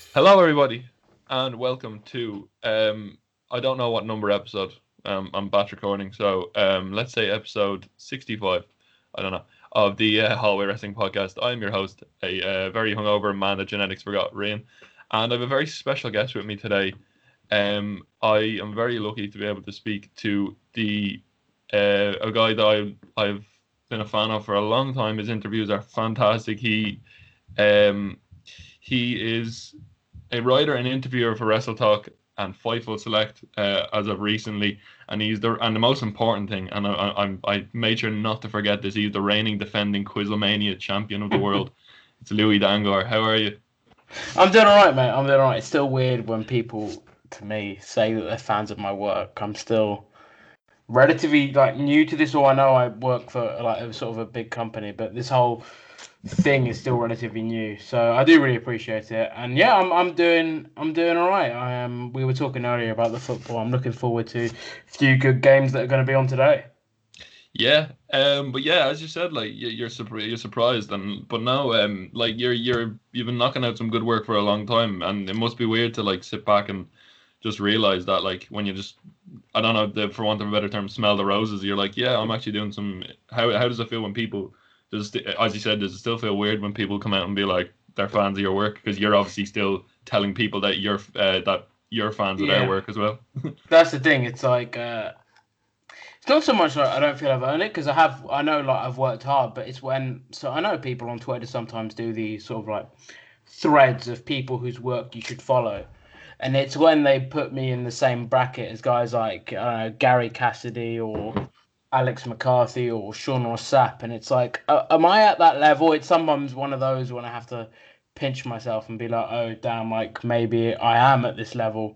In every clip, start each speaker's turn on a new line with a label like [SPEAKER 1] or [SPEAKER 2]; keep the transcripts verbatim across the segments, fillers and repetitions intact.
[SPEAKER 1] Hello, everybody, and welcome to um, I don't know what number episode. Um, I'm batch recording, so um, let's say episode sixty-five. I don't know of the uh, Hallway Wrestling Podcast. I'm your host, a uh, very hungover man that genetics forgot, Ryan, and I have a very special guest with me today. Um, I am very lucky to be able to speak to the uh, a guy that I, I've been a fan of for a long time. His interviews are fantastic. He um, he is a writer and interviewer for Wrestle Talk and Fightful Select uh, as of recently, and he's the and the most important thing, and I, I I made sure not to forget this. He's the reigning, defending Quizlemania champion of the world. It's Louis Dangoor. How are you?
[SPEAKER 2] I'm doing all right, mate. I'm doing all right. It's still weird when people, to me, say that they're fans of my work. I'm still relatively like new to this. Or I know I work for like a sort of a big company, but this whole thing is still relatively new. So I do really appreciate it. And yeah, I'm I'm doing I'm doing all right. I am. We were talking earlier about the football. I'm looking forward to a few good games that are going to be on today.
[SPEAKER 1] Yeah, um, but yeah, as you said, like you- you're surprised, you're surprised, and but now, um, like you're you're you've been knocking out some good work for a long time, and it must be weird to like sit back and just realize that, like when you just, I don't know, the, for want of a better term, smell the roses. You're like, yeah, I'm actually doing some. How how does it feel when people, does it, as you said, does it still feel weird when people come out and be like they're fans of your work, because you're obviously still telling people that you're uh, that you're fans of their
[SPEAKER 2] Yeah,
[SPEAKER 1] work as well.
[SPEAKER 2] that's the thing. It's like. Uh, It's not so much like I don't feel I've earned it because I have. I know like I've worked hard, but it's when so I know people on Twitter sometimes do these sort of like threads of people whose work you should follow, and it's when they put me in the same bracket as guys like uh, Gary Cassidy or Alex McCarthy or Sean Rossap, and it's like, uh, am I at that level? It's sometimes one of those when I have to pinch myself and be like, oh damn, like maybe I am at this level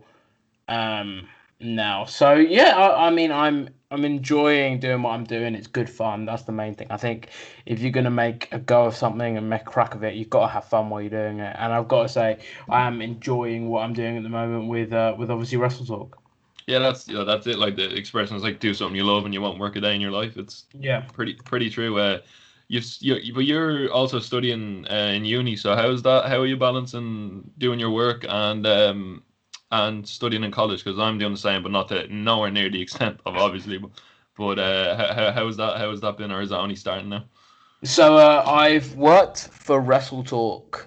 [SPEAKER 2] um now. So yeah, I, I mean I'm I'm enjoying doing what I'm doing. It's good fun. That's the main thing. I think if you're gonna make a go of something and make a crack of it, you've got to have fun while you're doing it. And I've got to say, I am enjoying what I'm doing at the moment with uh, with obviously Wrestle Talk.
[SPEAKER 1] Yeah, that's you know, that's it. Like the expression is like do something you love and you won't work a day in your life. It's
[SPEAKER 2] Yeah.
[SPEAKER 1] pretty pretty true. Uh, you've you but you're also studying uh, in uni. So how's that? How are you balancing doing your work and um and studying in college? Because I'm doing the same, but not to nowhere near the extent of obviously. But but uh, how how has that how has that been, or is that only starting now?
[SPEAKER 2] So uh, I've worked for Wrestle Talk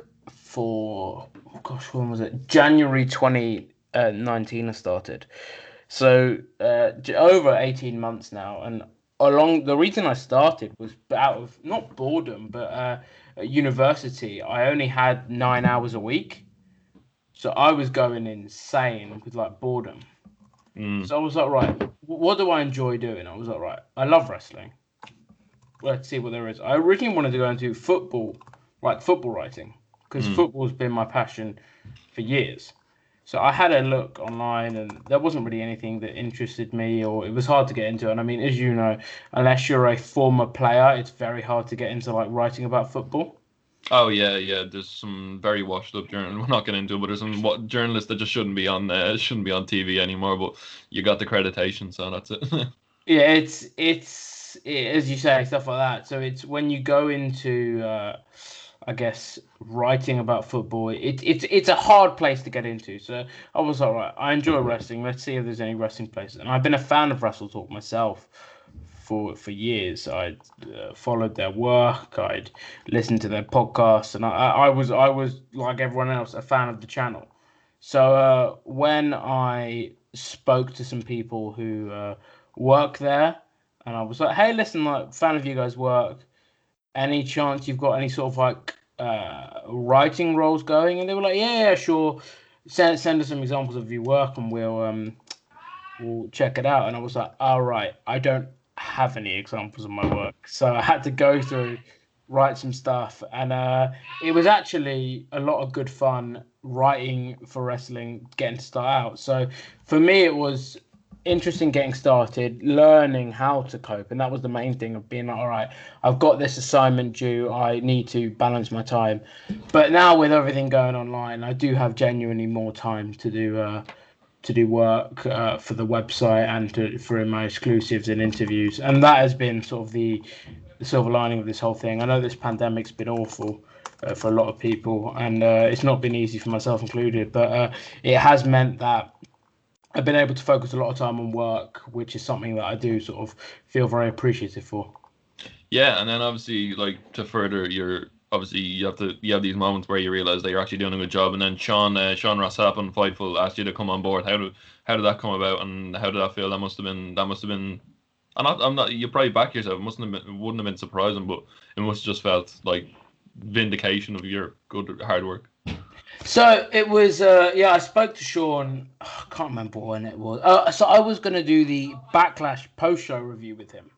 [SPEAKER 2] for oh gosh, when was it? January twenty nineteen I started. So uh, j- over eighteen months now, and along the reason I started was out of not boredom, but uh, at university I only had nine hours a week, so I was going insane with like boredom.
[SPEAKER 1] Mm,
[SPEAKER 2] So I was like, right, what do I enjoy doing? I was like, right, I love wrestling. Let's see what there is. I originally wanted to go into football, like football writing, because
[SPEAKER 1] mm.
[SPEAKER 2] football's been my passion for years. So I had a look online, and there wasn't really anything that interested me, or it was hard to get into. And I mean, as you know, unless you're a former player, it's very hard to get into like writing about football.
[SPEAKER 1] Oh yeah, yeah. There's some very washed up journalists. We're not getting into it, but there's some what, journalists that just shouldn't be on uh, shouldn't be on T V anymore. But you got the accreditation, so that's it.
[SPEAKER 2] Yeah, it's it's it, as you say, stuff like that. So it's when you go into, uh, I guess, writing about football. It, it's it's a hard place to get into. So I was all right. I enjoy wrestling. Let's see if there's any wrestling places. And I've been a fan of Wrestle Talk myself for for years. I'd uh, followed their work. I'd listened to their podcasts, and I, I I was I was like everyone else a fan of the channel. So uh, when I spoke to some people who uh, work there, and I was like, "Hey, listen, like fan of you guys' work. Any chance you've got any sort of like uh, writing roles going?" And they were like, "Yeah, yeah, sure. Send send us some examples of your work, and we'll um we'll check it out." And I was like, "All right, I don't have any examples of my work, so I had to go through, write some stuff, and uh, it was actually a lot of good fun writing for wrestling, getting to start out. So for me, it was interesting getting started, learning how to cope, and that was the main thing of being like, all right, I've got this assignment due, I need to balance my time. But now with everything going online, I do have genuinely more time to do. Uh, to do work uh, for the website and to, for my exclusives and interviews, and that has been sort of the, the silver lining of this whole thing. I know this pandemic's been awful, uh, for a lot of people, and uh, it's not been easy for myself included. But uh, it has meant that I've been able to focus a lot of time on work, which is something that I do sort of feel very appreciative for.
[SPEAKER 1] Yeah, and then obviously, like to further your, obviously you have to you have these moments where you realize that you're actually doing a good job, and then Sean uh, Sean Ross Sapp Fightful asked you to come on board. How did how did that come about, and how did that feel? That must have been that must have been. I'm not I'm not you probably back yourself. It mustn't have been, it wouldn't have been surprising, but it must have just felt like vindication of your good hard work.
[SPEAKER 2] So it was, uh, yeah, I spoke to Sean. I can't remember when it was. Uh, so I was going to do the Backlash post-show review with him,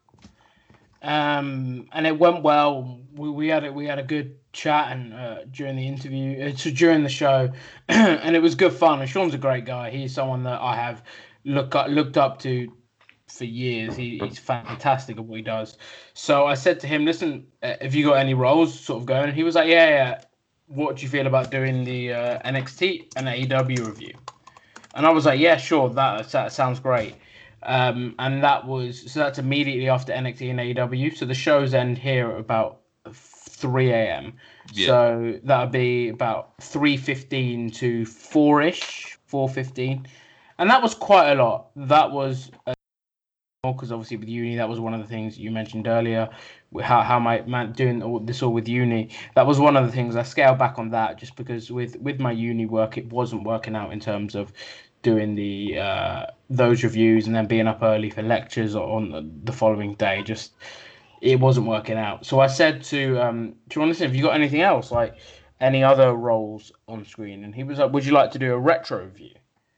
[SPEAKER 2] um, and it went well. We, we had a, we had a good chat and uh, during the interview, uh, so during the show, and it was good fun. And Sean's a great guy. He's someone that I have look up, looked up to for years. He, he's fantastic at what he does. So I said to him, "Listen, uh, have you got any roles sort of going?" And he was like, "Yeah, yeah. What do you feel about doing the uh, N X T and A E W review?" And I was like, "Yeah, sure. That that sounds great." Um, and that was so that's immediately after N X T and A E W. So the shows end here at about three a.m. Yeah. So that would be about three fifteen to four-ish, four fifteen. And that was quite a lot. That was because obviously with uni, that was one of the things you mentioned earlier. How how my man doing all this all with uni, that was one of the things I scaled back on that just because with with my uni work, it wasn't working out in terms of doing the uh, those reviews and then being up early for lectures on the following day. Just it wasn't working out. So I said to um, do you want to listen? Have you got anything else like any other roles on screen? And he was like, "Would you like to do a retro review?"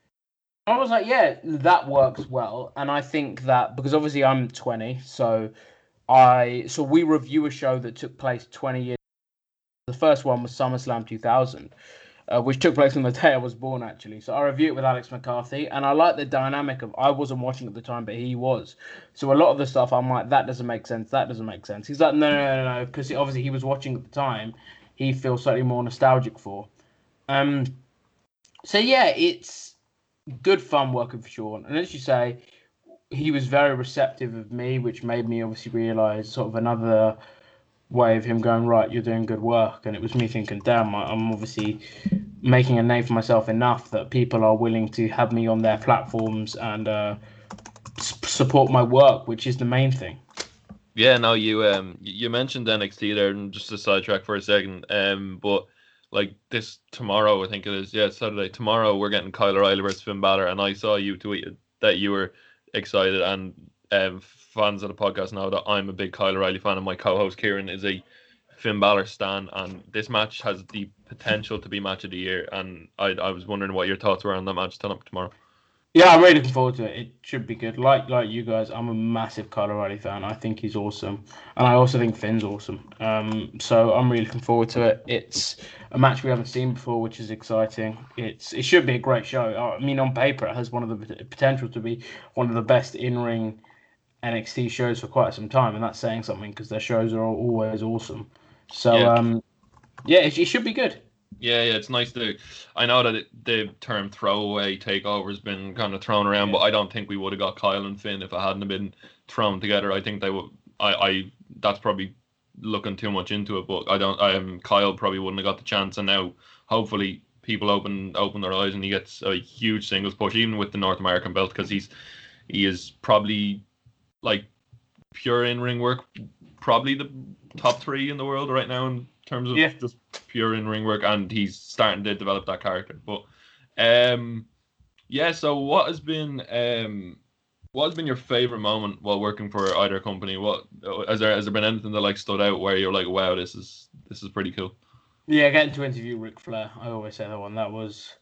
[SPEAKER 2] I was like, yeah, that works well. And I think that because obviously I'm twenty, so I so we review a show that took place twenty years. The first one was SummerSlam two thousand, uh, which took place on the day I was born, actually. So I review it with Alex McCarthy, and I like the dynamic of I wasn't watching at the time, but he was. So a lot of the stuff I'm like, that doesn't make sense. That doesn't make sense. He's like, no, no, no, no, because obviously he was watching at the time. He feels slightly more nostalgic for. Um. So yeah, it's good fun working for Sean, and as you say, he was very receptive of me, which made me obviously realise sort of another way of him going, right, you're doing good work. And it was me thinking, damn, I'm obviously making a name for myself enough that people are willing to have me on their platforms and uh, support my work, which is the main thing.
[SPEAKER 1] Yeah, no, you um you mentioned N X T there, and just to sidetrack for a second, um, but like this tomorrow, I think it is. Yeah, Saturday. Tomorrow we're getting Kyle O'Reilly versus Finn Balor, and I saw you tweeted that you were excited. And um, fans of the podcast know that I'm a big Kyle O'Reilly fan, and my co-host Kieran is a Finn Balor stan. And this match has the potential to be match of the year. And I I was wondering what your thoughts were on that match turn up tomorrow.
[SPEAKER 2] Yeah, I'm really looking forward to it. It should be good. Like like you guys, I'm a massive Kyle O'Reilly fan. I think he's awesome, and I also think Finn's awesome. Um, so I'm really looking forward to it. It's a match we haven't seen before, which is exciting. It's it should be a great show. I mean, on paper, it has one of the potential to be one of the best in-ring N X T shows for quite some time, and that's saying something because their shows are always awesome. So yeah, um, yeah it, it should be good.
[SPEAKER 1] Yeah, yeah, it's nice to. I know that it, the term throwaway takeover has been kind of thrown around, yeah. But I don't think we would have got Kyle and Finn if it hadn't been thrown together. I think they would. I, I that's probably looking too much into it, but I don't. I am Kyle probably wouldn't have got the chance, and now hopefully people open open their eyes and he gets a huge singles push, even with the North American belt, because he's he is probably like pure in ring work, probably the top three in the world right now in terms of yeah. just pure in ring work, and he's starting to develop that character. But um, yeah. So what has been um, what has been your favorite moment while working for either company? What has there has there been anything that like stood out where you're like, wow, this is this is pretty cool?
[SPEAKER 2] Yeah, getting to interview Ric Flair. I always say that one. That was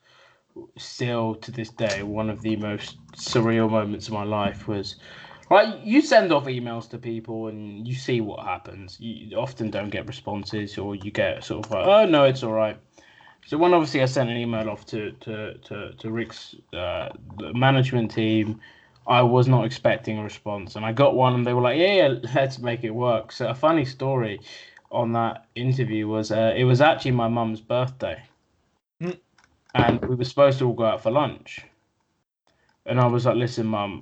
[SPEAKER 2] still to this day one of the most surreal moments of my life. Was like you send off emails to people and you see what happens. You often don't get responses, or you get sort of like, oh no, it's all right. So when obviously I sent an email off to to to, to Rick's uh, management team, I was not expecting a response, and I got one, and they were like, yeah, yeah, let's make it work. So a funny story on that interview was uh, it was actually my mum's birthday, mm. and we were supposed to all go out for lunch, and I was like, listen, mum.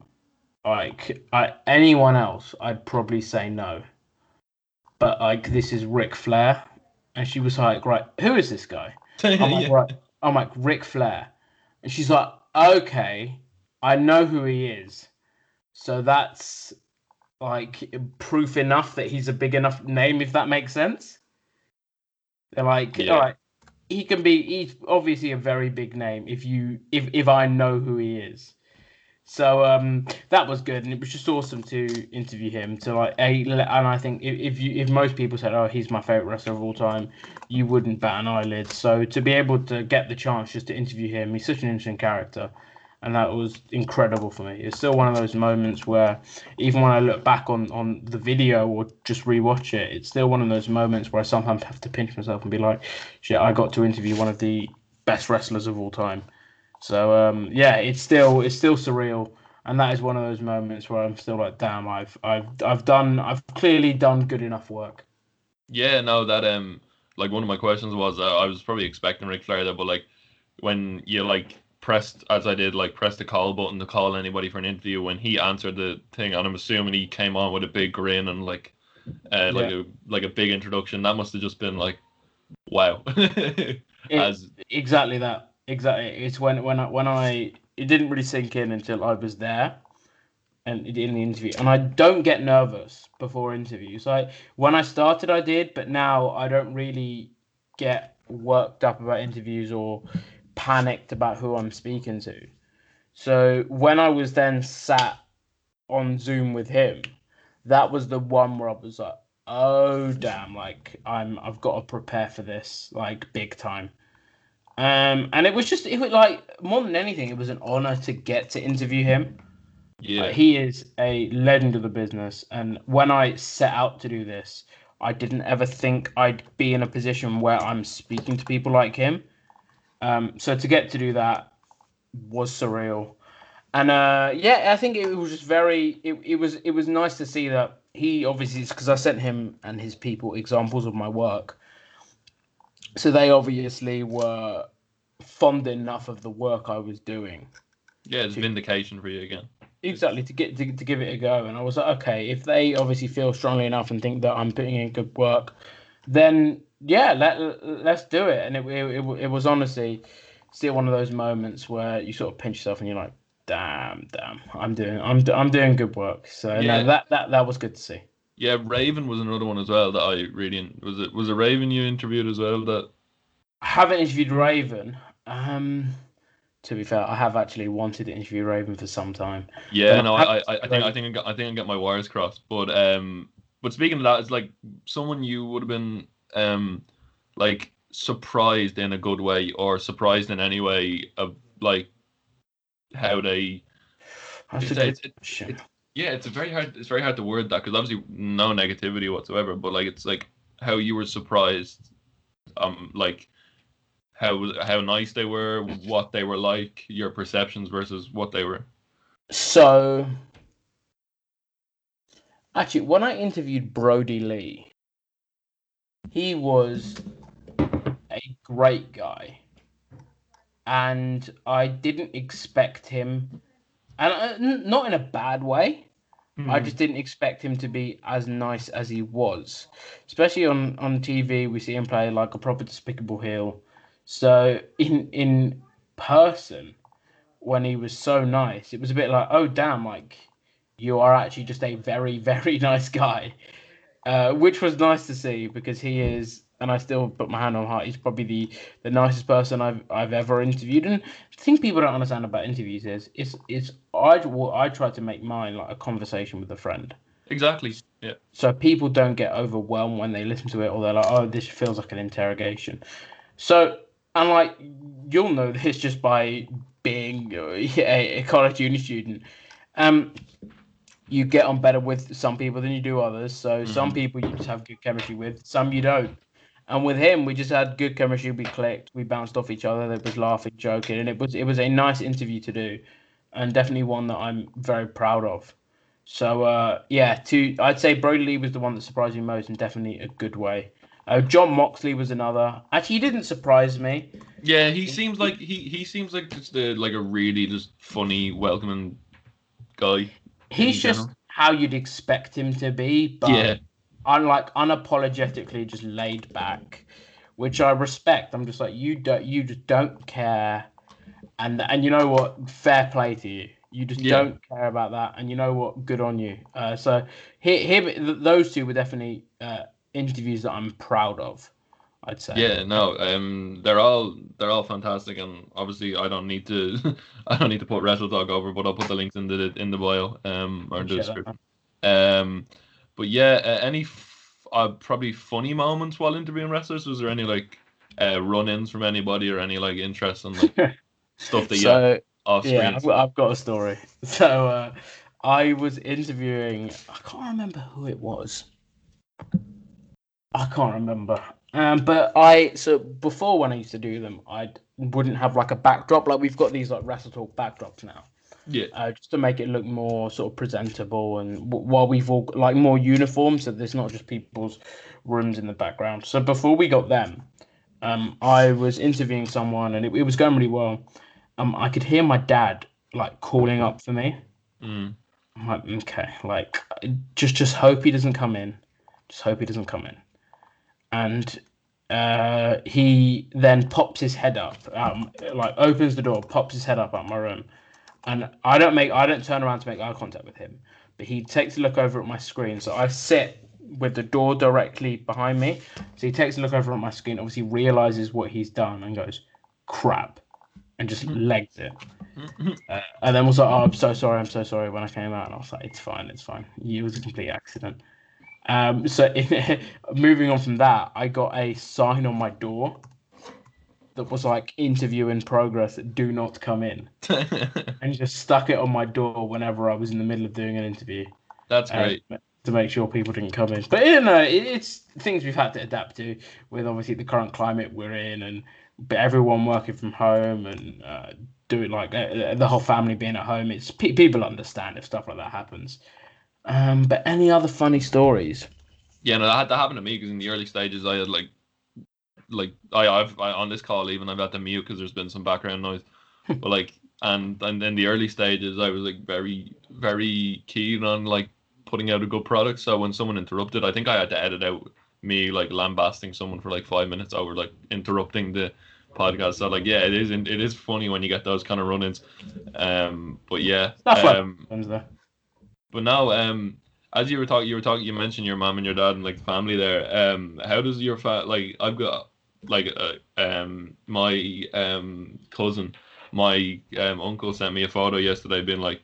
[SPEAKER 2] Like I, anyone else, I'd probably say no. But like this is Ric Flair, And she was like, right, who is this guy? I'm like,
[SPEAKER 1] yeah.
[SPEAKER 2] right. I'm like, Ric Flair. And she's like, okay, I know who he is. So that's like proof enough that he's a big enough name, if that makes sense. They're like,
[SPEAKER 1] Yeah.
[SPEAKER 2] all right, he can be, he's obviously a very big name if you, if, if I know who he is. So um, that was good, and it was just awesome to interview him. To like, a, and I think if, if you, if most people said, "Oh, he's my favorite wrestler of all time," you wouldn't bat an eyelid. So to be able to get the chance just to interview him, he's such an interesting character, and that was incredible for me. It's still one of those moments where, even when I look back on on the video or just rewatch it, it's still one of those moments where I sometimes have to pinch myself and be like, "Shit, I got to interview one of the best wrestlers of all time." So um, yeah, it's still it's still surreal, and that is one of those moments where I'm still like, damn, I've I've I've done I've clearly done good enough work.
[SPEAKER 1] Yeah, no, that um, like one of my questions was uh, I was probably expecting Ric Flair there, but like when you like pressed as I did, like press the call button to call anybody for an interview, when he answered the thing, and I'm assuming he came on with a big grin and like uh, like
[SPEAKER 2] Yeah.
[SPEAKER 1] a like a big introduction. That must have just been like, wow.
[SPEAKER 2] It,
[SPEAKER 1] As
[SPEAKER 2] exactly that. Exactly. It's when when I when I it didn't really sink in until I was there and in the interview. And I don't get nervous before interviews. Like when I started, I did, but now I don't really get worked up about interviews or panicked about who I'm speaking to. So when I was then sat on Zoom with him, that was the one where I was like, oh damn, like I'm I've got to prepare for this like big time. Um, and it was just it was like more than anything, it was an honor to get to interview him. Uh,
[SPEAKER 1] yeah,
[SPEAKER 2] he is a legend of the business, and when I set out to do this, I didn't ever think I'd be in a position where I'm speaking to people like him. Um, so to get to do that was surreal, and uh, yeah, I think it was just very. It, it was it was nice to see that he obviously because I sent him and his people examples of my work, so they obviously were fond enough of the work I was doing
[SPEAKER 1] yeah, it's
[SPEAKER 2] to
[SPEAKER 1] vindication for you again.
[SPEAKER 2] exactly to get to, to give it a go. And I was like, okay, if they obviously feel strongly enough and think that I'm putting in good work, then yeah, let let's do it. And it it, it, it was honestly still one of those moments where you sort of pinch yourself and you're like, damn, damn, I'm doing I'm I'm doing good work. So no,
[SPEAKER 1] Yeah,
[SPEAKER 2] that that that was good to see.
[SPEAKER 1] yeah. Raven was another one as well that I really was it was it Raven you interviewed as well that
[SPEAKER 2] I haven't interviewed Raven. Um, to be fair, I have actually wanted to interview Raven for some time,
[SPEAKER 1] yeah,
[SPEAKER 2] but
[SPEAKER 1] no,
[SPEAKER 2] I
[SPEAKER 1] I, I, I
[SPEAKER 2] haven't.
[SPEAKER 1] think, I think, I got, I think I got my wires crossed. But, um, but speaking of that, it's like someone you would have been, um, like surprised in a good way, or surprised in any way of like how they.
[SPEAKER 2] That's a
[SPEAKER 1] It's,
[SPEAKER 2] good
[SPEAKER 1] it's, it's,
[SPEAKER 2] question.
[SPEAKER 1] it's yeah, it's a very hard, it's very hard to word that because obviously no negativity whatsoever. But like, it's like how you were surprised, um, like how how nice they were, what they were like, your perceptions versus what they were.
[SPEAKER 2] So, actually, when I interviewed Brody Lee, he was a great guy, and I didn't expect him, and uh, n- not in a bad way. I just didn't expect him to be as nice as he was, especially on on T V. We see him play like a proper despicable heel. So in in person, when he was so nice, it was a bit like, oh damn, like you are actually just a very very nice guy. Uh, which was nice to see because he is, and I still put my hand on heart. He's probably the, the nicest person I've I've ever interviewed. And the thing people don't understand about interviews is it's it's I well, I try to make mine like a conversation with a friend,
[SPEAKER 1] Exactly. Yeah.
[SPEAKER 2] so people don't get overwhelmed when they listen to it or they're like, oh, this feels like an interrogation. So and like you'll know this just by being a, a college uni student. Um, you get on better with some people than you do others. So some
[SPEAKER 1] Hmm.
[SPEAKER 2] people you just have good chemistry with, some you don't. And with him, we just had good chemistry. We clicked. We bounced off each other. There was laughing, joking, and it was it was a nice interview to do, and definitely one that I'm very proud of. So uh, yeah, to I'd say Brody Lee was the one that surprised me most, and definitely a good way. Uh, John Moxley was another. Actually, he didn't surprise me.
[SPEAKER 1] Yeah, he seems like he he seems like just a like a really just funny, welcoming guy
[SPEAKER 2] He's
[SPEAKER 1] in
[SPEAKER 2] just
[SPEAKER 1] general.
[SPEAKER 2] how you'd expect him to be, but
[SPEAKER 1] Yeah,
[SPEAKER 2] unlike unapologetically just laid back. which I respect. I'm just like, you don't, you just don't care, and and you know what? Fair play to you. You just
[SPEAKER 1] Yeah.
[SPEAKER 2] don't care about that, and you know what? Good on you. Uh, so here, here, those two were definitely uh, interviews that I'm proud of, I'd say.
[SPEAKER 1] Yeah, no, um, they're all they're all fantastic, and obviously I don't need to I don't need to put Wrestle Talk over, but I'll put the links in the in the bio um or in the
[SPEAKER 2] Appreciate that,
[SPEAKER 1] description. Um, but yeah, uh, any f- uh, probably funny moments while interviewing wrestlers? Was there any like uh, run-ins from anybody or any like interesting like stuff that you
[SPEAKER 2] So
[SPEAKER 1] off
[SPEAKER 2] yeah,
[SPEAKER 1] screen?
[SPEAKER 2] I've, got- I've got a story. So uh, I was interviewing. I can't remember who it was. I can't remember. Um, but I so before when I used to do them, I wouldn't have like a backdrop. Like we've got these like Wrestle Talk backdrops now,
[SPEAKER 1] Yeah,
[SPEAKER 2] uh, just to make it look more sort of presentable and w- while we've all like more uniform, so there's not just people's rooms in the background. So before we got them, um, I was interviewing someone and it, it was going really well. Um, I could hear my dad like calling up for me.
[SPEAKER 1] mm.
[SPEAKER 2] I'm like, okay, like just just hope he doesn't come in. Just hope he doesn't come in. And uh, he then pops his head up, um, like opens the door, pops his head up at my room, and I don't make, I don't turn around to make eye contact with him, but he takes a look over at my screen. So I sit with the door directly behind me. So he takes a look over at my screen, obviously realizes what he's done, and goes, "Crap," and just legs it. Uh, and then was like, "Oh, I'm so sorry, I'm so sorry." When I came out, and I was like, "It's fine, it's fine. It was a complete accident." Um, so if, moving on from that, I got a sign on my door that was like "interview in progress, do not come in," and just stuck it on my door whenever I was in the middle of doing an interview.
[SPEAKER 1] That's
[SPEAKER 2] uh,
[SPEAKER 1] great.
[SPEAKER 2] to make sure people didn't come in. But you know, it, it's things we've had to adapt to with obviously the current climate we're in, and but everyone working from home and uh, doing like uh, the whole family being at home. It's pe- people understand if stuff like that happens. Um, but any other funny stories?
[SPEAKER 1] Yeah, no, that had that happened to me because in the early stages I had like like I I've I, on this call even I've had to mute because there's been some background noise, but like and and in the early stages I was like very very keen on like putting out a good product. So when someone interrupted, I think I had to edit out me like lambasting someone for like five minutes over like interrupting the podcast. So like yeah, it is it is funny when you get those kind of run-ins. Um, but yeah,
[SPEAKER 2] Stuff like
[SPEAKER 1] um,
[SPEAKER 2] that happens there.
[SPEAKER 1] but now um. As you were talking, you were talking. You mentioned your mom and your dad and like the family there. Um, how does your fa- like? I've got like uh, um my um cousin, my um uncle sent me a photo yesterday, being like,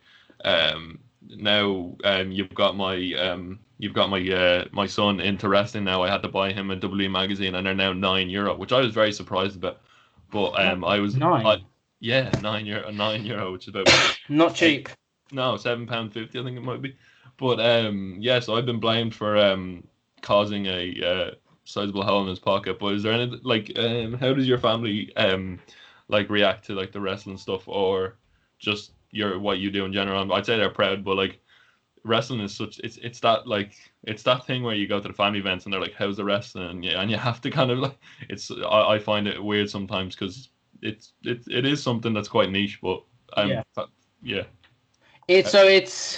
[SPEAKER 1] um now um you've got my um you've got my uh my son into wrestling now. I had to buy him a W magazine, and they're now nine euro, which I was very surprised about. But um I was I
[SPEAKER 2] Nine,
[SPEAKER 1] yeah nine euro nine euro, which is about
[SPEAKER 2] not
[SPEAKER 1] eight
[SPEAKER 2] cheap.
[SPEAKER 1] no seven pound fifty I think it might be. But um yeah, so I've been blamed for um causing a uh, sizable hole in his pocket. But is there any like um how does your family um like react to like the wrestling stuff or just your what you do in general? I'd say they're proud, but like wrestling is such it's it's that like it's that thing where you go to the family events and they're like, how's the wrestling? And yeah, and you have to kind of like it's I, I find it weird sometimes because it's it, it is something that's quite niche, but
[SPEAKER 2] Yeah.
[SPEAKER 1] um yeah.
[SPEAKER 2] It's so it's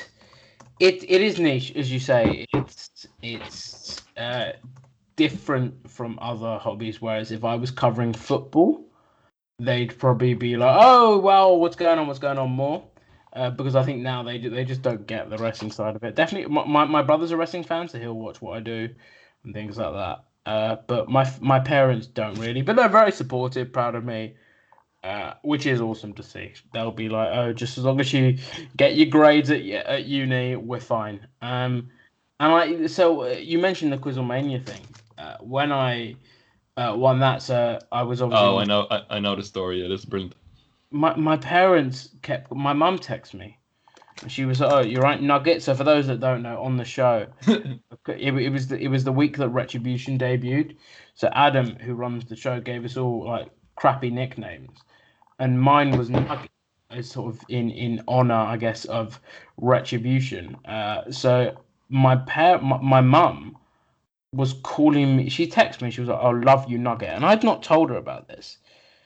[SPEAKER 2] it it is niche, as you say. It's it's uh, different from other hobbies. Whereas if I was covering football, they'd probably be like, "Oh, well, what's going on? What's going on more?" Uh, because I think now they do, they just don't get the wrestling side of it. Definitely, my, my, my brother's a wrestling fan, so he'll watch what I do and things like that. Uh, but my my parents don't really, but they're very supportive, proud of me, uh, which is awesome to see. They'll be like, "Oh, just as long as you get your grades at at uni, we're fine." Um, and I so uh, you mentioned the Quizlemania thing. Uh, when I uh, won that, so I was obviously
[SPEAKER 1] Oh,
[SPEAKER 2] on
[SPEAKER 1] I
[SPEAKER 2] the
[SPEAKER 1] know, I, I know the story. It is brilliant.
[SPEAKER 2] my my parents kept my mum texted me. She was like, "Oh, you're right, Nugget." So for those that don't know, on the show, it, it was the, it was the week that Retribution debuted. So Adam, who runs the show, gave us all like crappy nicknames, and mine was Nugget, as sort of in in honor, I guess, of Retribution. Uh, so my par my, my mum was calling me. She texted me. She was like, "I love you, Nugget," and I'd not told her about this.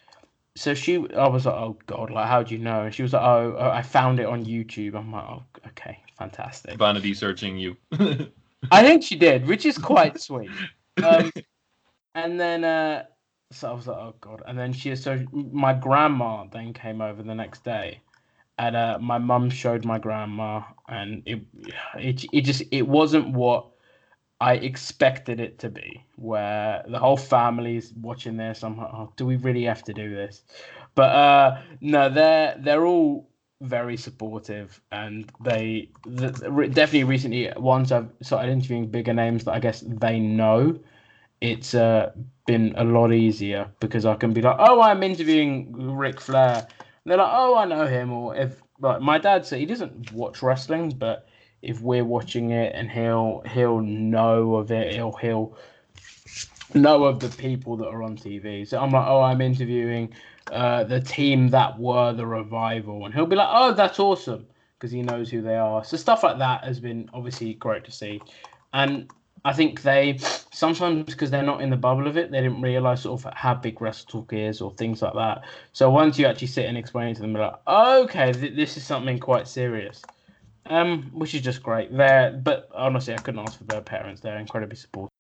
[SPEAKER 2] So she, I was like, "Oh God, like how do you know?" And she was like, "Oh, uh, I found it on YouTube." I'm like, "Oh, okay, fantastic."
[SPEAKER 1] Vanity searching you.
[SPEAKER 2] I think she did, which is quite sweet. Um, and then, uh, So I was like, oh god. And then she, so my grandma then came over the next day, and uh, my mum showed my grandma, and it, it, it just, it wasn't what I expected it to be. Where the whole family's watching this. I'm like, oh, do we really have to do this? But uh, no, they're they're all very supportive, and they the, definitely recently once I've started interviewing bigger names that I guess they know, it's uh, been a lot easier because I can be like, oh, I'm interviewing Ric Flair. And they're like, oh, I know him. Or if like my dad said he doesn't watch wrestling, but if we're watching it and he'll he'll know of it, he'll he'll know of the people that are on T V. So I'm like, oh, I'm interviewing uh, the team that were the Revival, and he'll be like, oh, that's awesome because he knows who they are. So stuff like that has been obviously great to see, and I think they sometimes because they're not in the bubble of it, they didn't realize sort of how big Wrestle Talk is or things like that. So once you actually sit and explain it to them, they're like, oh, okay, th- this is something quite serious. Um, which is just great. They're, but honestly, I couldn't ask for their parents. They're incredibly supportive.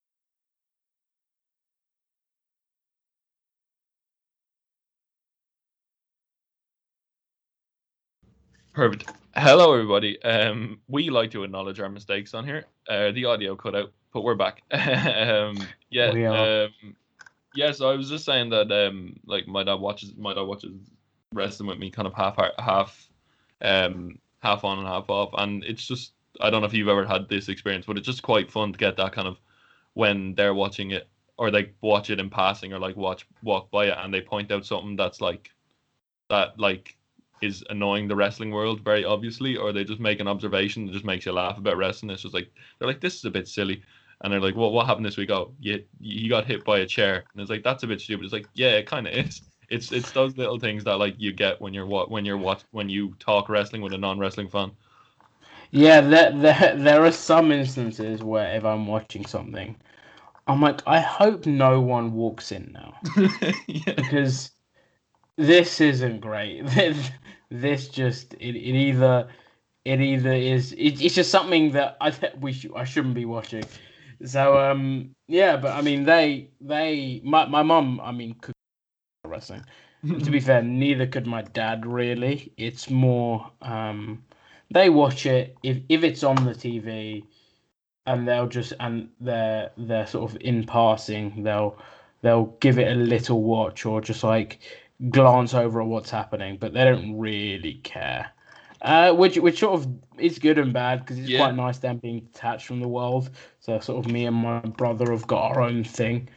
[SPEAKER 1] Perfect. Hello, everybody. Um, we like to acknowledge our mistakes on here. Uh, the audio cut out, but we're back. um, yeah.
[SPEAKER 2] We are.
[SPEAKER 1] Um, yeah. So I was just saying that, um, like my dad watches, my dad watches wrestling with me, kind of half, half, um, half on and half off, and it's just I don't know if you've ever had this experience, but it's just quite fun to get that kind of when they're watching it or they watch it in passing or like watch walk by it and they point out something that's like that like is annoying the wrestling world very obviously, or they just make an observation that just makes you laugh about wrestling. It's just like they're like, this is a bit silly, and they're like, well, what happened this week? Oh, you you got hit by a chair, and it's like that's a bit stupid. It's like, yeah, it kind of is. It's it's those little things that like you get when you're what when you're what when you talk wrestling with a non-wrestling fan.
[SPEAKER 2] Yeah, there, there, there are some instances where if I'm watching something, I'm like, I hope no one walks in now
[SPEAKER 1] Yeah.
[SPEAKER 2] because this isn't great. This just it, it either it either is it, it's just something that I th- we sh- I shouldn't be watching. So um yeah, but I mean they they my my mum I mean could wrestling. And to be fair, neither could my dad really. It's more um they watch it if if it's on the T V and they'll just and they're they're sort of in passing, they'll they'll give it a little watch or just like glance over at what's happening, but they don't really care. Uh, which which sort of is good and bad because it's
[SPEAKER 1] Yeah.
[SPEAKER 2] quite nice them being detached from the world. So sort of me and my brother have got our own thing.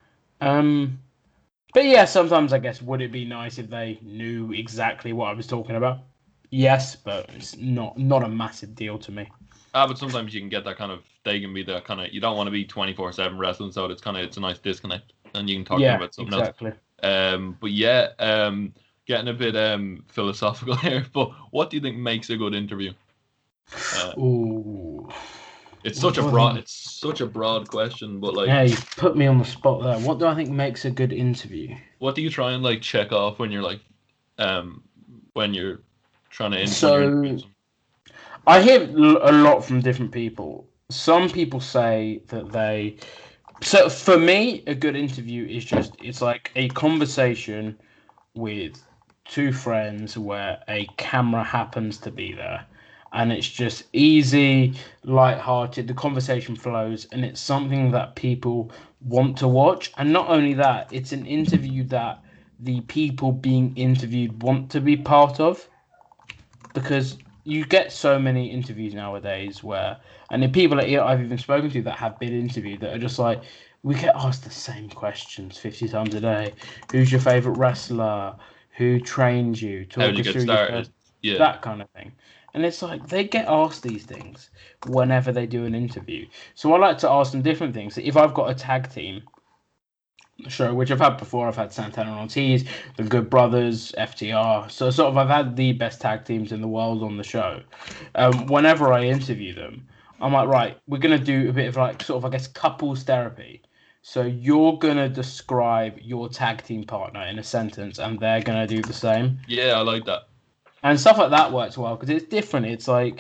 [SPEAKER 2] Um, but yeah, sometimes I guess would it be nice if they knew exactly what I was talking about? Yes, but it's not not a massive deal to me.
[SPEAKER 1] Ah, but sometimes you can get that kind of they can be the kind of you don't want to be twenty four seven wrestling, so it's kind of it's a nice disconnect, and you can talk to them
[SPEAKER 2] Yeah,
[SPEAKER 1] about something else.
[SPEAKER 2] exactly.
[SPEAKER 1] Um, but yeah, um, getting a bit um philosophical here. But what do you think makes a good interview? Uh,
[SPEAKER 2] Ooh.
[SPEAKER 1] it's
[SPEAKER 2] What
[SPEAKER 1] such a
[SPEAKER 2] do I
[SPEAKER 1] broad,
[SPEAKER 2] think?
[SPEAKER 1] it's such a broad question. But like,
[SPEAKER 2] Yeah, you put me on the spot there. What do I think makes a good interview?
[SPEAKER 1] what do you try and like check off when you're like, um, when you're trying to in, when you're interviewing
[SPEAKER 2] So
[SPEAKER 1] someone?
[SPEAKER 2] I hear l- a lot from different people. Some people say that they. So for me, a good interview is just it's like a conversation with two friends where a camera happens to be there. And it's just easy, light-hearted. The conversation flows, and it's something that people want to watch. And not only that, it's an interview that the people being interviewed want to be part of because you get so many interviews nowadays where, and the people that I've even spoken to that have been interviewed that are just like, we get asked the same questions fifty times a day. Who's your favorite wrestler? Who trained you?
[SPEAKER 1] How did
[SPEAKER 2] Talk
[SPEAKER 1] you
[SPEAKER 2] us
[SPEAKER 1] get
[SPEAKER 2] through your
[SPEAKER 1] started?
[SPEAKER 2] first,
[SPEAKER 1] Yeah,
[SPEAKER 2] that kind of thing. And it's like they get asked these things whenever they do an interview. So I like to ask them different things. If I've got a tag team show, which I've had before. I've had Santana and Ortiz, the Good Brothers, F T R. So sort of I've had the best tag teams in the world on the show. Um, whenever I interview them, I'm like, right, we're gonna do a bit of like sort of I guess couples therapy. So you're gonna describe your tag team partner in a sentence, and they're gonna do the same
[SPEAKER 1] yeah, I like that.
[SPEAKER 2] and stuff like that works well because it's different. It's like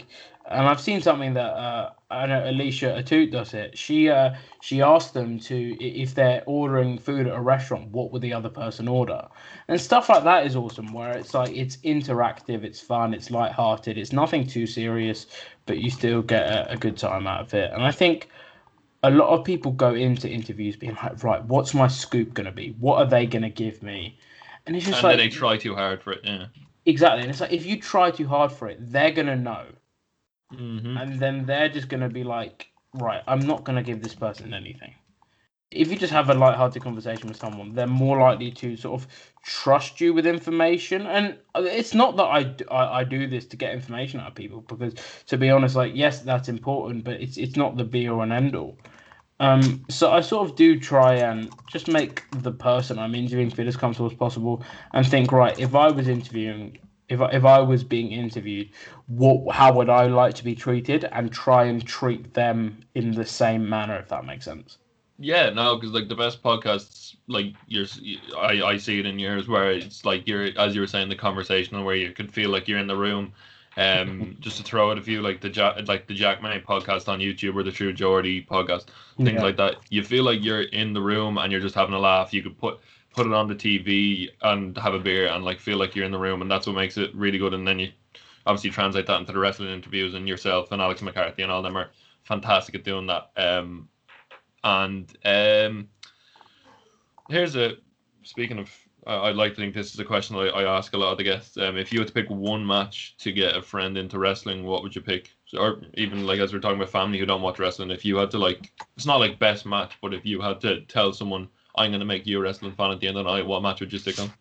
[SPEAKER 2] And I've seen something that uh, I know Alicia Atout does it. She uh, she asked them to, if they're ordering food at a restaurant, what would the other person order, and stuff like that is awesome. Where it's like it's interactive, it's fun, it's lighthearted, it's nothing too serious, but you still get a, a good time out of it. And I think a lot of people go into interviews being like, right, what's my scoop gonna be? What are they gonna give me? And it's just
[SPEAKER 1] And
[SPEAKER 2] like
[SPEAKER 1] then they try too hard for it. Yeah.
[SPEAKER 2] exactly. And it's like if you try too hard for it, they're gonna know.
[SPEAKER 1] Mm-hmm.
[SPEAKER 2] And then they're just going to be like, right, I'm not going to give this person anything. If you just have a light-hearted conversation with someone, they're more likely to sort of trust you with information. And it's not that I, I, I do this to get information out of people, because to be honest, like, yes, that's important, but it's it's not the be-all and end-all. Um, so I sort of do try and just make the person I'm interviewing feel as comfortable as possible, and think, right, if I was interviewing If I, if I was being interviewed, what how would I like to be treated, and try and treat them in the same manner, if that makes sense.
[SPEAKER 1] Yeah, no, because like the best podcasts, like yours, I, I see it in yours where it's like you're, as you were saying, the conversational where you could feel like you're in the room. Um, just to throw out a few, like the Jack, like the Jack May podcast on YouTube or the True Geordie podcast, things
[SPEAKER 2] Yeah.
[SPEAKER 1] like that. You feel like you're in the room and you're just having a laugh. You could put put it on the T V and have a beer and like feel like you're in the room, and that's what makes it really good. And then you obviously translate that into the wrestling interviews, and yourself and Alex McCarthy and all them are fantastic at doing that. Um, and um, here's a speaking of, I I'd like to think this is a question I, I ask a lot of the guests. Um, if you had to pick one match to get a friend into wrestling, what would you pick? So, or even like as we're talking about family who don't watch wrestling, if you had to like, it's not like best match, but if you had to tell someone, I'm going to make you a wrestling fan at the end of the night, what match would you stick on?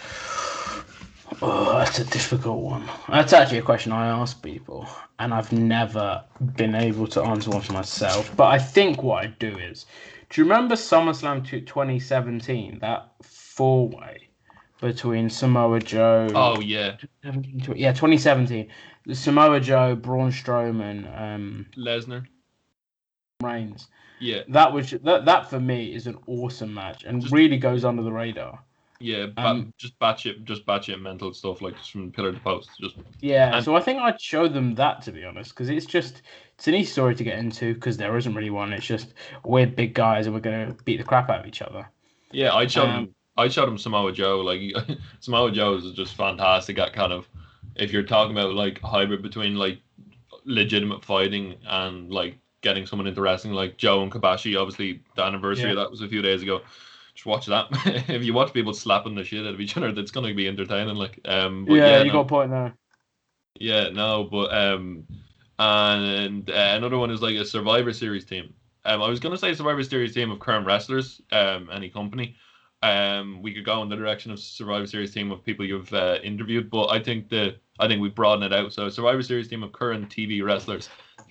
[SPEAKER 2] Oh, that's a difficult one. That's actually a question I ask people, and I've never been able to answer one for myself. But I think what I'd do is, do you remember SummerSlam twenty seventeen? That four-way between Samoa Joe.
[SPEAKER 1] Oh yeah,
[SPEAKER 2] yeah, twenty seventeen. The Samoa Joe, Braun Strowman, um,
[SPEAKER 1] Lesnar,
[SPEAKER 2] Reigns.
[SPEAKER 1] Yeah,
[SPEAKER 2] that was that. That for me is an awesome match, and
[SPEAKER 1] just,
[SPEAKER 2] really goes under the radar.
[SPEAKER 1] Yeah, um, just batshit, just batshit mental stuff, like just from pillar to post. Just
[SPEAKER 2] yeah. And, so I think I'd show them that, to be honest, because it's just it's an easy story to get into, because there isn't really one. It's just we're big guys and we're gonna beat the crap out of each other.
[SPEAKER 1] Yeah, I showed um, him. I showed him Samoa Joe. Like Samoa Joe is just fantastic at kind of, if you're talking about like hybrid between like legitimate fighting and like getting someone into wrestling, like Joe and Kabashi. Obviously, the anniversary yeah. of that was a few days ago. Just watch that. If you watch people slapping the shit out of each other, that's going to be entertaining. Like, um, but
[SPEAKER 2] yeah,
[SPEAKER 1] yeah,
[SPEAKER 2] you
[SPEAKER 1] no.
[SPEAKER 2] got a point there.
[SPEAKER 1] Yeah, no, but um, and uh, another one is like a Survivor Series team. Um, I was going to say Survivor Series team of current wrestlers, um, any company. Um, we could go in the direction of Survivor Series team of people you've uh, interviewed, but I think the I think we broaden it out. So Survivor Series team of current T V wrestlers.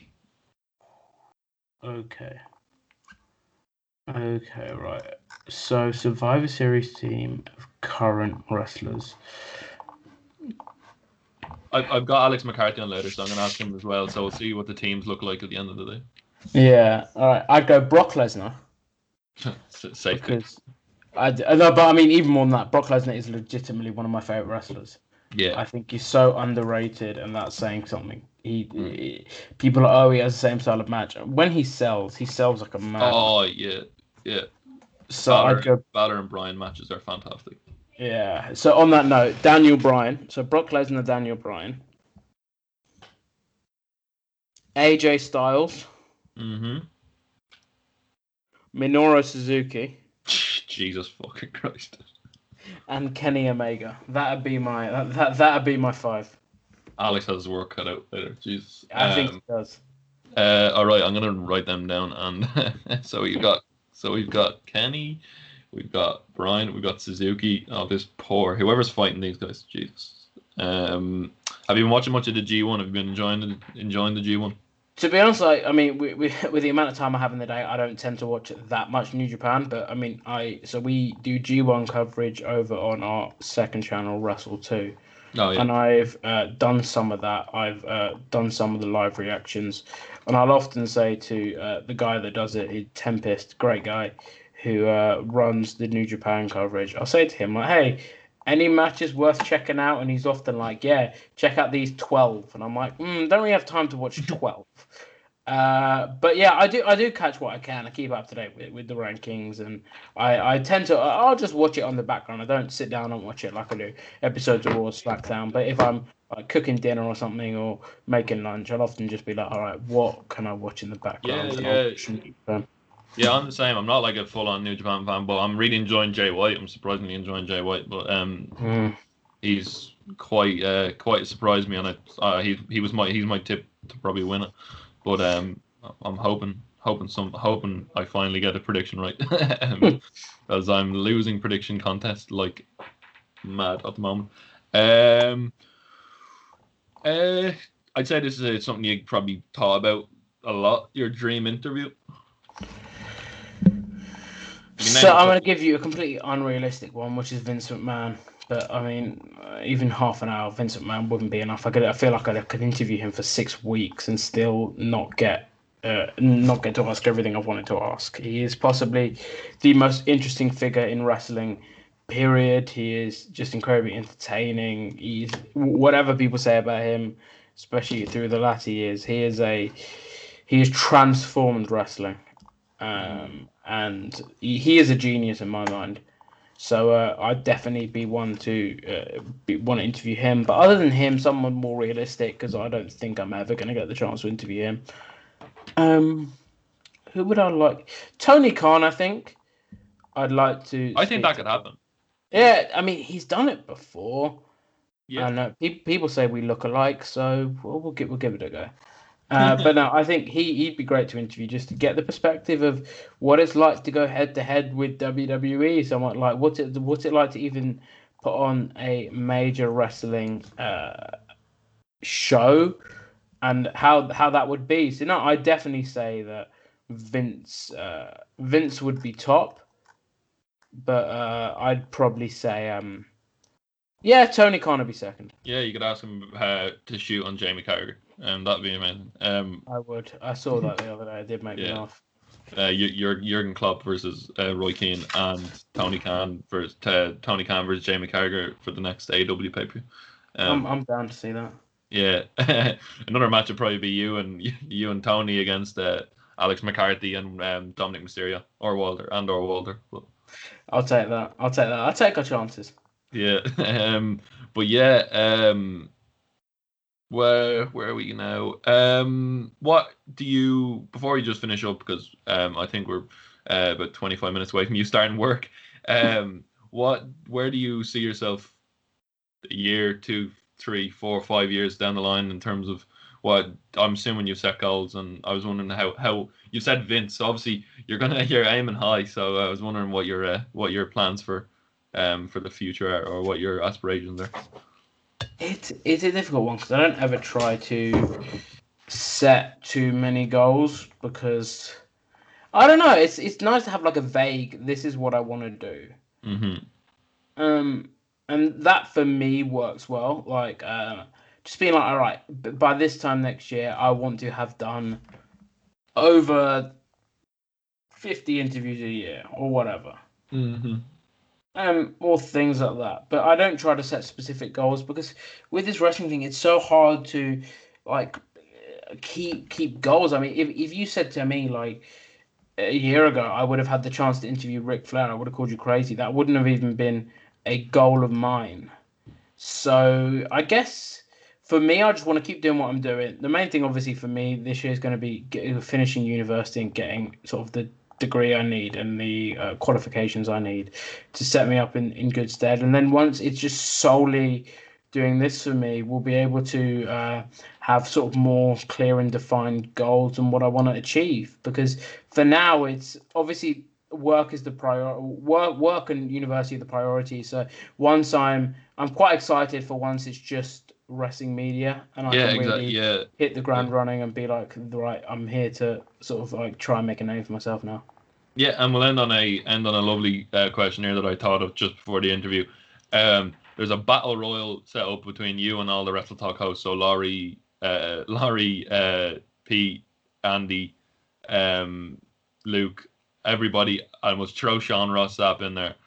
[SPEAKER 2] Okay. Okay, right. So Survivor Series team of current wrestlers.
[SPEAKER 1] I've I've got Alex McCarthy on later, so I'm gonna ask him as well. So we'll see what the teams look like at the end of the day.
[SPEAKER 2] Yeah. All right. I'd go Brock Lesnar.
[SPEAKER 1] Safe
[SPEAKER 2] because I no, but I mean even more than that, Brock Lesnar is legitimately one of my favorite wrestlers.
[SPEAKER 1] Yeah.
[SPEAKER 2] I think he's so underrated, and that's saying something. He, mm. he people are oh he has the same style of match. When he sells, he sells like a man.
[SPEAKER 1] Oh yeah, yeah.
[SPEAKER 2] So
[SPEAKER 1] Balor,
[SPEAKER 2] I'd go.
[SPEAKER 1] Balor and Bryan matches are fantastic.
[SPEAKER 2] Yeah. So on that note, Daniel Bryan. So Brock Lesnar, Daniel Bryan. A J Styles.
[SPEAKER 1] Mm-hmm.
[SPEAKER 2] Minoru Suzuki.
[SPEAKER 1] Jesus fucking Christ.
[SPEAKER 2] And Kenny Omega. That'd be my that, that that'd be my five.
[SPEAKER 1] Alex has his work cut out later. Jesus.
[SPEAKER 2] I
[SPEAKER 1] um,
[SPEAKER 2] think he does.
[SPEAKER 1] Uh, all right, I'm gonna write them down. And so you got so we've got Kenny, we've got Bryan, we've got Suzuki. Oh, this poor whoever's fighting these guys. Jesus. Um, have you been watching much of the G one? Have you been enjoying the, enjoying the G one?
[SPEAKER 2] To be honest, like, I mean, we, we, with the amount of time I have in the day, I don't tend to watch that much New Japan. But I mean, I so we do G one coverage over on our second channel, Wrestle Two,
[SPEAKER 1] oh, yeah.
[SPEAKER 2] and I've uh, done some of that. I've uh, done some of the live reactions, and I'll often say to uh, the guy that does it, he's Tempest, great guy, who uh, runs the New Japan coverage. I'll say to him like, "Hey, any matches worth checking out? And he's often like, yeah, check out these twelve. And I'm like, mm, don't really have time to watch twelve. Uh, but yeah, I do I do catch what I can. I keep up to date with, with the rankings, and I, I tend to I'll just watch it on the background. I don't sit down and watch it like I do episodes of Raw, SmackDown. But if I'm like cooking dinner or something or making lunch, I'll often just be like, all right, what can I watch in the background?
[SPEAKER 1] Yeah, yeah. Yeah, I'm the same. I'm not like a full-on New Japan fan, but I'm really enjoying Jay White. I'm surprisingly enjoying Jay White, but um,
[SPEAKER 2] Mm.
[SPEAKER 1] he's quite uh quite surprised me on it. Uh, he he was my he's my tip to probably win it, but um, I'm hoping hoping some hoping I finally get a prediction right, because I'm losing prediction contest like mad at the moment. Um, uh, I'd say this is uh, something you probably thought about a lot. Your dream interview.
[SPEAKER 2] So I'm going to give you a completely unrealistic one, which is Vince McMahon. But I mean, uh, even half an hour, Vince McMahon wouldn't be enough. I could, I feel like I could interview him for six weeks and still not get, uh, not get to ask everything I've wanted to ask. He is possibly the most interesting figure in wrestling. Period. He is just incredibly entertaining. He's whatever people say about him, especially through the latter years. He is a, he has transformed wrestling. Um, and he, he is a genius in my mind. So uh, I'd definitely be one to uh, be, want to interview him. But other than him, someone more realistic, because I don't think I'm ever going to get the chance to interview him. Um, who would I like? Tony Khan, I think. I'd like to.
[SPEAKER 1] I think that could happen.
[SPEAKER 2] Yeah, I mean, he's done it before.
[SPEAKER 1] Yeah.
[SPEAKER 2] And uh, pe- people say we look alike, so we'll, we'll, give, we'll give it a go. Uh, but no, I think he, he'd be great to interview just to get the perspective of what it's like to go head to head with W W E. Someone like what's it what's it like to even put on a major wrestling uh, show, and how how that would be. So no, I definitely say that Vince uh, Vince would be top, but uh, I'd probably say um, yeah, Tony Khan would be second.
[SPEAKER 1] Yeah, you could ask him uh, to shoot on Jamie Carragher. Um, that'd be amazing. Um,
[SPEAKER 2] I would. I saw that the other day. It did make
[SPEAKER 1] yeah.
[SPEAKER 2] me laugh.
[SPEAKER 1] Uh, Jurgen Klopp versus uh, Roy Keane and Tony Khan versus uh, Tony Khan versus Jamie Carragher for the next A E W pay per view. Um,
[SPEAKER 2] I'm I'm down to see that.
[SPEAKER 1] Yeah, another match would probably be you and you and Tony against uh, Alex McCarthy and um, Dominic Mysterio or Walter and or Walter. But,
[SPEAKER 2] I'll take that. I'll take that. I'll take our chances.
[SPEAKER 1] Yeah, um, but yeah, um. Where where are we now? Um, what do you before we just finish up, because um I think we're uh, about twenty-five minutes away from you starting work. Um, what where do you see yourself a year, two, three, four, five years down the line in terms of what I'm assuming you've set goals, and I was wondering how how you said Vince. So obviously you're gonna you're aiming high. So I was wondering what your uh, what your plans for um for the future are, or what your aspirations are.
[SPEAKER 2] It's it's a difficult one because I don't ever try to set too many goals, because I don't know. It's it's nice to have like a vague. This is what I want to do.
[SPEAKER 1] Mm-hmm.
[SPEAKER 2] Um, and that for me works well. Like, uh, just being like, all right, by this time next year, I want to have done over fifty interviews a year or whatever.
[SPEAKER 1] Mm-hmm.
[SPEAKER 2] Um, or things like that. But I don't try to set specific goals, because with this wrestling thing, it's so hard to like keep keep goals. I mean, if if you said to me like a year ago, I would have had the chance to interview Ric Flair, I would have called you crazy. That wouldn't have even been a goal of mine. So I guess for me, I just want to keep doing what I'm doing. The main thing, obviously, for me this year is going to be getting, finishing university and getting sort of the degree I need and the uh, qualifications I need to set me up in, in good stead. And then once it's just solely doing this for me, we'll be able to uh, have sort of more clear and defined goals and what I want to achieve. Because for now, it's obviously work is the priority. Work, work and university are the priority. So once I'm, I'm quite excited for once it's just wrestling media, and I
[SPEAKER 1] yeah,
[SPEAKER 2] can
[SPEAKER 1] exactly.
[SPEAKER 2] really
[SPEAKER 1] yeah.
[SPEAKER 2] hit the ground
[SPEAKER 1] yeah.
[SPEAKER 2] running and be like, right, I'm here to sort of like try and make a name for myself now.
[SPEAKER 1] Yeah, and we'll end on a end on a lovely uh, question here that I thought of just before the interview. Um, there's a battle royal set up between you and all the Wrestle Talk hosts. So Laurie, uh, Laurie, uh, Pete, Andy, um, Luke, everybody. I must throw Sean Ross Sapp in there.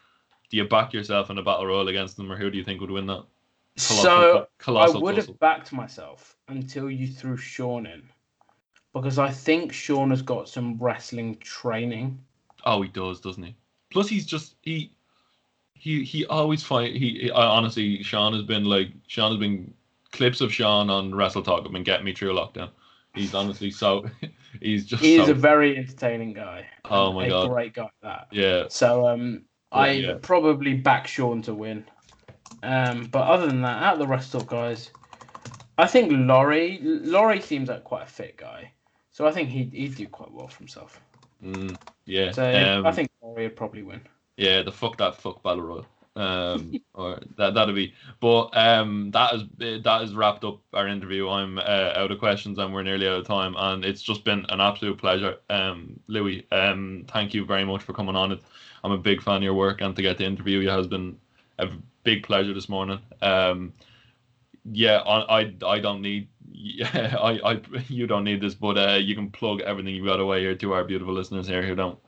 [SPEAKER 1] do you back yourself in a battle royal against them, or who do you think would win that? Colossal,
[SPEAKER 2] so
[SPEAKER 1] colossal
[SPEAKER 2] I would
[SPEAKER 1] tussle.
[SPEAKER 2] have backed myself until you threw Sean in, because I think Sean has got some wrestling training.
[SPEAKER 1] Oh, he does, doesn't he? Plus, he's just he he he always find he, he. Honestly, Sean has been like Sean has been clips of Sean on Wrestle Talk have been getting me through lockdown. He's honestly so he's just
[SPEAKER 2] he
[SPEAKER 1] so,
[SPEAKER 2] is a very entertaining guy.
[SPEAKER 1] Oh my
[SPEAKER 2] a
[SPEAKER 1] god,
[SPEAKER 2] great guy at that.
[SPEAKER 1] Yeah.
[SPEAKER 2] So um, I
[SPEAKER 1] yeah.
[SPEAKER 2] probably back Sean to win. Um, but other than that, out of the Wrestle Talk guys, I think Laurie Laurie seems like quite a fit guy. So I think he'd he'd do quite well for himself.
[SPEAKER 1] Mm, yeah.
[SPEAKER 2] So
[SPEAKER 1] um,
[SPEAKER 2] I think Laurie would probably win.
[SPEAKER 1] Yeah, the fuck that fuck battle royal. Um, or that that'll be. But um, that is that is wrapped up our interview. I'm uh, out of questions and we're nearly out of time. And it's just been an absolute pleasure. Um, Louis, um, thank you very much for coming on. It. I'm a big fan of your work, and to get to interview you has been a big pleasure this morning. Um, yeah, I I, I don't need. Yeah, I, I you don't need this, but uh, you can plug everything you've got away here to our beautiful listeners here who don't.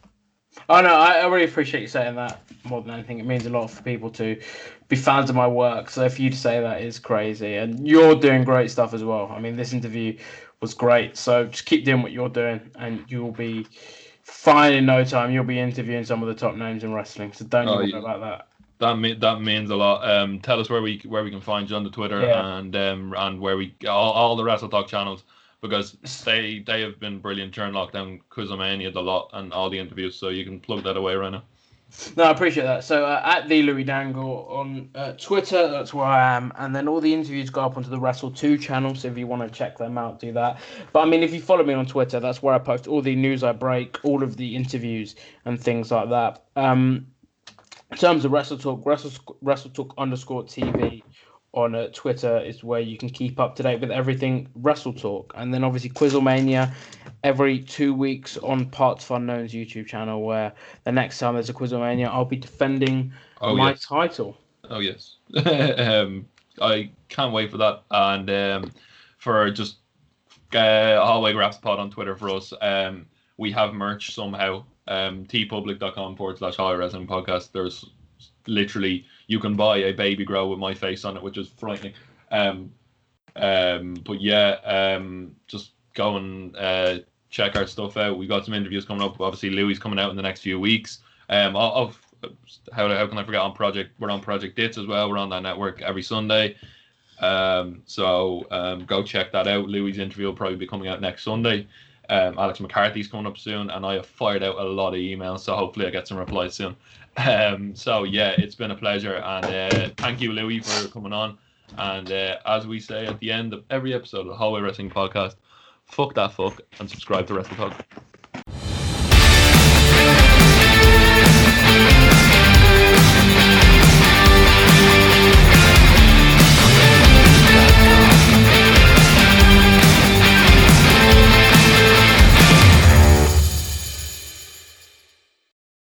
[SPEAKER 2] Oh no, I, I really appreciate you saying that more than anything. It means a lot for people to be fans of my work. So for you to say that is crazy, and you're doing great stuff as well. I mean, this interview was great. So just keep doing what you're doing, and you'll be fine in no time. You'll be interviewing some of the top names in wrestling. So don't
[SPEAKER 1] Oh,
[SPEAKER 2] you
[SPEAKER 1] yeah.
[SPEAKER 2] worry about that.
[SPEAKER 1] That mean, that means a lot. Um, tell us where we where we can find you on the Twitter
[SPEAKER 2] Yeah.
[SPEAKER 1] and um and where we all, all the Wrestle Talk channels, because they they have been brilliant during lockdown. Quizomania, the lot, and all the interviews. So you can plug that away right now.
[SPEAKER 2] No, I appreciate that. So uh, at the Louis Dangle on uh, Twitter, that's where I am, and then all the interviews go up onto the Wrestle two channel. So if you want to check them out, do that. But I mean, if you follow me on Twitter, that's where I post all the news I break, all of the interviews and things like that. Um, in terms of Wrestle Talk, Wrestle Wrestle Talk underscore T V on uh, Twitter is where you can keep up to date with everything Wrestle Talk, and then obviously Quizlemania every two weeks on Parts of Unknown's YouTube channel, where the next time there's a Quizlemania, I'll be defending
[SPEAKER 1] Oh,
[SPEAKER 2] my
[SPEAKER 1] yes.
[SPEAKER 2] title.
[SPEAKER 1] Oh yes, um, I can't wait for that, and um, for just uh, Hallway Graphs Pod on Twitter for us. Um, we have merch somehow. Um, tpublic.com forward slash Hallway Wrestling Podcast. There's literally you can buy a baby grow with my face on it, which is frightening. Um, um, but yeah, um, just go and uh, check our stuff out. We've got some interviews coming up. Obviously, Louis coming out in the next few weeks. Um, of how how can I forget on Project? We're on Project Dits as well. We're on that network every Sunday. Um, so um, go check that out. Louis' interview will probably be coming out next Sunday. Um, Alex McCarthy's coming up soon, and I have fired out a lot of emails, so hopefully I get some replies soon. Um, so yeah, it's been a pleasure, and uh, thank you, Louis, for coming on. And uh, as we say at the end of every episode of the Hallway Wrestling Podcast, fuck that fuck, and subscribe to Wrestle Talk.